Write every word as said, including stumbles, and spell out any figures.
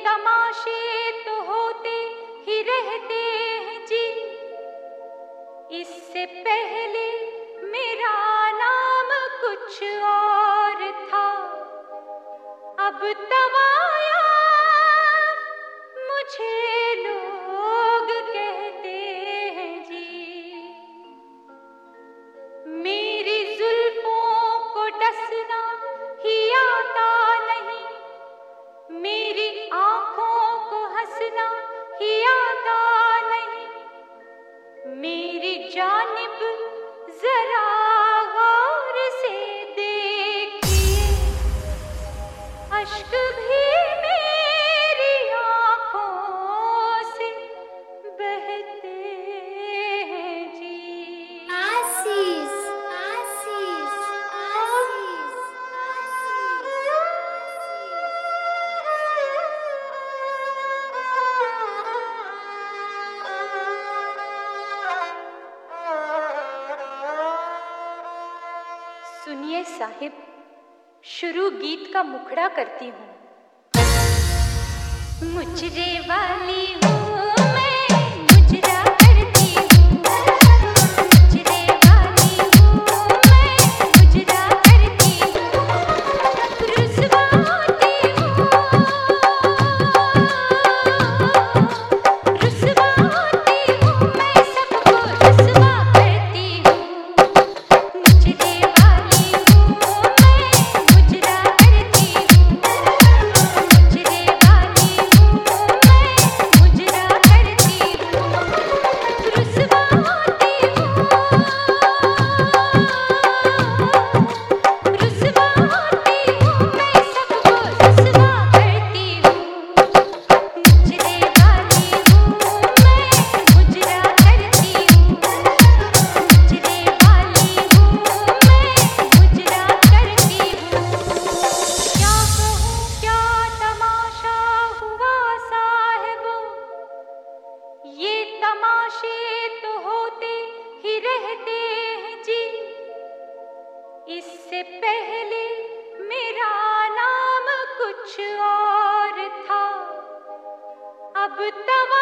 तमाशे तो होते ही रहते हैं जी। इससे पहले मेरा नाम कुछ और था, अब तवाया मुझे लोग कहते हैं जी। मेरी जुल्फों को डसना ही आता नहीं, मेरी आंखों को हंसना ही आता नहीं। मेरी जानिब जरा गौर से देखिए, अश्क भी मेरी आंखों से बहते हैं जी। आशीष, आशीष, आशीष, सुनिए साहिब, शुरू गीत का मुखड़ा करती हूँ। मुजरे वाली हूँ मैं, मुजरा करती हूँ। मुजरे वाली हूँ मैं, मुजरा करती हूँ। रुसवा होती हूँ, रुसवा होती हूँ मैं, सबको रुसवा करती हूँ। मुजरे वाली हूँ मैं, मुजरा करती हूँ। मुजरे वाली हूँ मैं, मुजरा करती हूँ। रुसवा होती हूँ, रुसवा होती हूँ मैं, सबको रुसवा करती हूँ। मुजरे वाली हूँ मैं, मुजरा करती हूँ। मुजरे वाली हूँ मैं, मुजरा करती हूँ। क्या कहूँ क्या तमाशा हुआ साहिबो, ये तमाशे तो होते ही रहते हैं जी। इससे पहले मेरा नाम कुछ और था, अब तवा